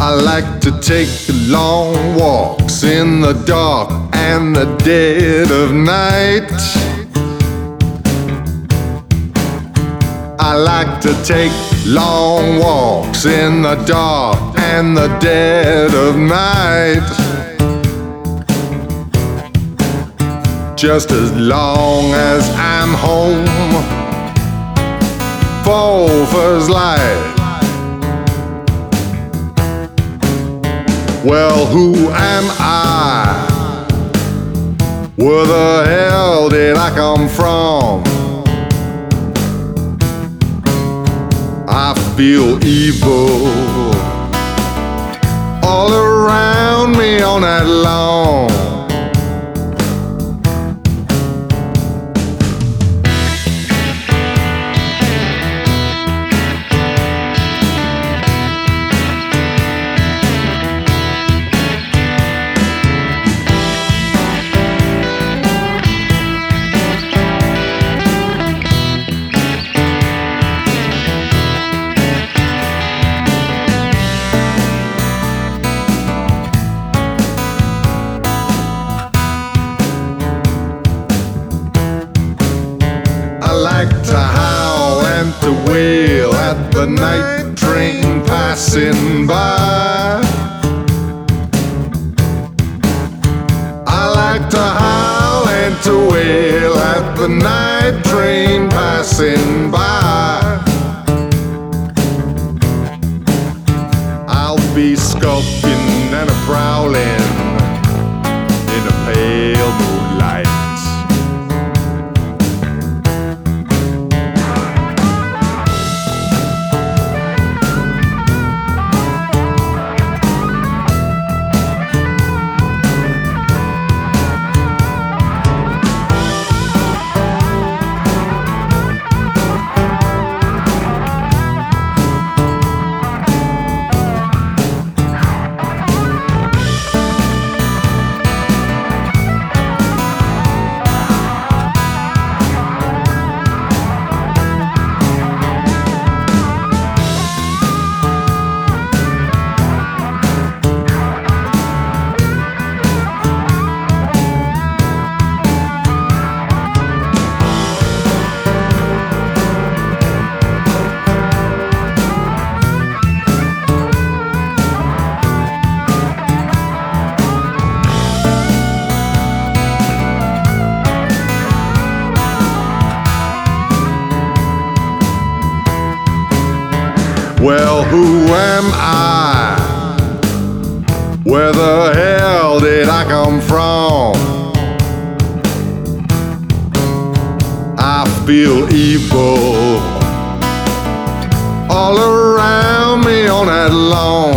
I like to take long walks in the dark and the dead of night. I like to take long walks in the dark and the dead of night. Just as long as I'm home for first light. Well, who am I? Where the hell did I come from? I feel evil all around me on that lawn. I like to howl and to wail at the night train passing by. I like to howl and to wail at the night train passing by. I'll be skulking and a-prowling in the pale moonlight. Well, who am I? Where the hell did I come from? I feel evil all around me on that lawn.